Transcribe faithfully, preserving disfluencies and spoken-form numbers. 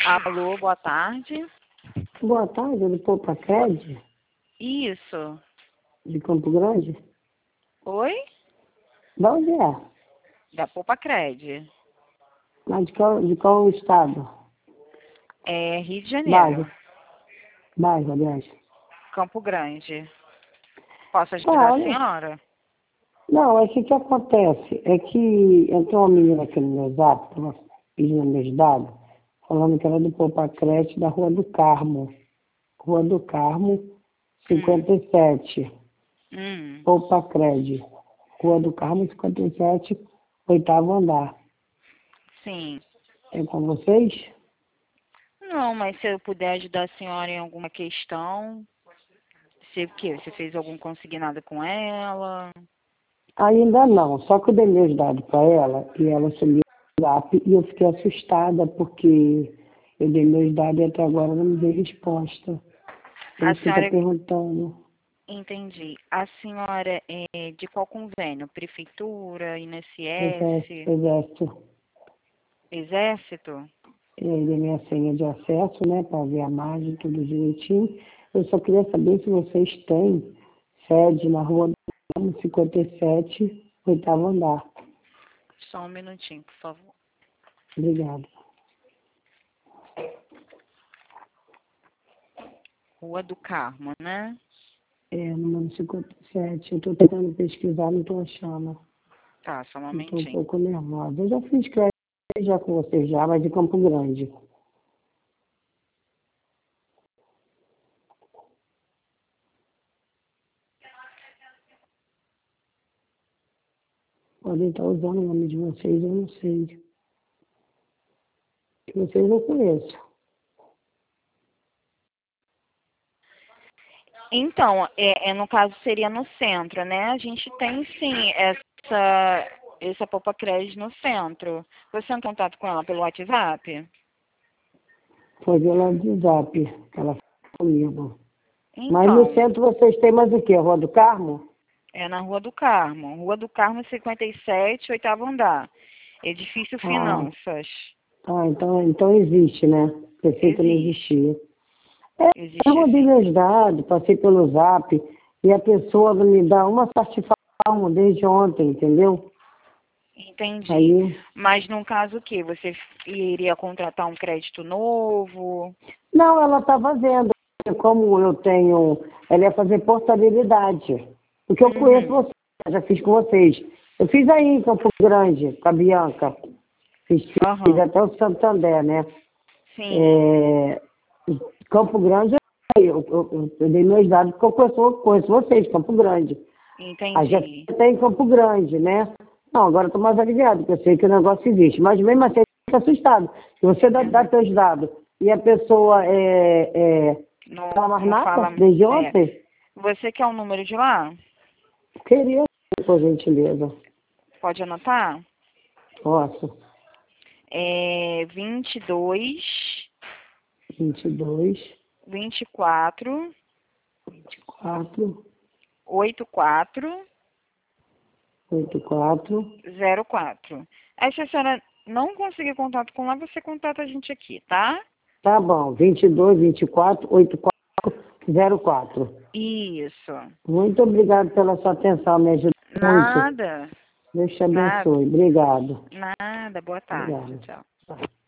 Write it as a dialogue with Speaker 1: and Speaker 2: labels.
Speaker 1: Alô, boa tarde.
Speaker 2: Boa tarde, do Poupa Cred,
Speaker 1: Isso.
Speaker 2: de Campo Grande.
Speaker 1: Oi?
Speaker 2: De onde é?
Speaker 1: Da Poupa Cred.
Speaker 2: Mas de qual, de qual estado?
Speaker 1: É Rio de Janeiro.
Speaker 2: Bairro. Bairro, aliás.
Speaker 1: Campo Grande. Posso
Speaker 2: Tá,
Speaker 1: ajudar a
Speaker 2: olha.
Speaker 1: senhora?
Speaker 2: Não, é que o que acontece é que entrou uma menina aqui no meu zap, ela pedindo meus dados, falando que era do Poupa Cred da Rua do Carmo. Rua do Carmo,
Speaker 1: Hum.
Speaker 2: cinquenta e sete.
Speaker 1: Hum.
Speaker 2: Poupa Cred. Rua do Carmo, cinquenta e sete, oitavo andar.
Speaker 1: Sim.
Speaker 2: É com vocês?
Speaker 1: Não, mas se eu puder ajudar a senhora em alguma questão, se o quê? Você fez algum consignado com ela?
Speaker 2: Ainda não, só que eu dei meus dados para ela e ela sumiu o zap e eu fiquei assustada porque eu dei meus dados e até agora não me deu resposta. Por
Speaker 1: A
Speaker 2: isso que eu estou
Speaker 1: senhora,
Speaker 2: perguntando.
Speaker 1: entendi. A senhora é de qual convênio? Prefeitura,
Speaker 2: Exército,
Speaker 1: I N S S,
Speaker 2: exército.
Speaker 1: Exército?
Speaker 2: E aí dei minha senha de acesso, né, para ver a margem, tudo direitinho. Eu só queria saber se vocês têm sede na rua do cinquenta e sete, oitavo andar.
Speaker 1: Só um minutinho, por favor.
Speaker 2: Obrigada.
Speaker 1: Rua do Carmo, né?
Speaker 2: É, número cinquenta e sete. Eu estou tentando pesquisar, não estou achando.
Speaker 1: Tá, só um
Speaker 2: Estou um
Speaker 1: momentinho.
Speaker 2: pouco nervosa. Eu já fiz crédito já com vocês já, mas de Campo Grande. Podem estar usando o nome de vocês, eu não sei. Vocês eu conheço.
Speaker 1: Então, é, é, no caso seria no centro, né? A gente tem sim essa, essa Poupa Crédito no centro. Você tem contato com ela pelo WhatsApp?
Speaker 2: Foi pelo WhatsApp que ela falou comigo. Mas no
Speaker 1: Então,
Speaker 2: centro vocês têm mais o quê? Rua do Carmo?
Speaker 1: é na Rua do Carmo. Rua do Carmo cinquenta e sete, oitavo andar. Edifício
Speaker 2: Ah,
Speaker 1: Finanças.
Speaker 2: tá, então, então existe, né? Pensei que não
Speaker 1: Existe.
Speaker 2: existia. É, eu
Speaker 1: Existe
Speaker 2: mandei
Speaker 1: sim.
Speaker 2: meus dados, passei pelo Zap, e a pessoa me dá uma satisfação desde ontem, entendeu?
Speaker 1: Entendi.
Speaker 2: Aí
Speaker 1: Mas no caso o quê? Você iria contratar um crédito novo?
Speaker 2: não, ela estava vendo. Como eu tenho. Ela ia fazer portabilidade. Porque eu conheço
Speaker 1: Uhum.
Speaker 2: vocês, já fiz com vocês. Eu fiz aí em Campo Grande, com a Bianca. Fiz, fiz
Speaker 1: Aham.
Speaker 2: até o Santander, né?
Speaker 1: Sim.
Speaker 2: É, Campo Grande, eu, eu, eu, eu dei meus dados porque eu conheço, conheço vocês, Campo Grande. Aí já
Speaker 1: Entendi.
Speaker 2: até em Campo Grande, né? Não, agora estou mais aliviado, porque eu sei que o negócio existe. Mas mesmo assim, eu fico assustado. Se você dá, dá
Speaker 1: Uhum.
Speaker 2: seus dados e a pessoa é, é,
Speaker 1: Não,
Speaker 2: fala mais
Speaker 1: não
Speaker 2: nada
Speaker 1: fala.
Speaker 2: desde
Speaker 1: É.
Speaker 2: ontem,
Speaker 1: Você quer o número de lá?
Speaker 2: queria, por gentileza.
Speaker 1: Pode anotar?
Speaker 2: Posso.
Speaker 1: É vinte e dois,
Speaker 2: vinte e dois,
Speaker 1: vinte e quatro,
Speaker 2: vinte e quatro,
Speaker 1: oitenta e quatro,
Speaker 2: oitenta e quatro.
Speaker 1: zero quatro. Aí se a senhora não conseguir contato com lá, você contata a gente aqui, tá?
Speaker 2: Tá bom, vinte e dois, vinte e quatro, oitenta e quatro, zero quatro.
Speaker 1: Isso.
Speaker 2: Muito obrigado pela sua atenção, me ajuda muito.
Speaker 1: Nada.
Speaker 2: Deus te
Speaker 1: Nada.
Speaker 2: abençoe. Obrigado.
Speaker 1: Nada. Boa tarde.
Speaker 2: Obrigado.
Speaker 1: Tchau.
Speaker 2: Tá.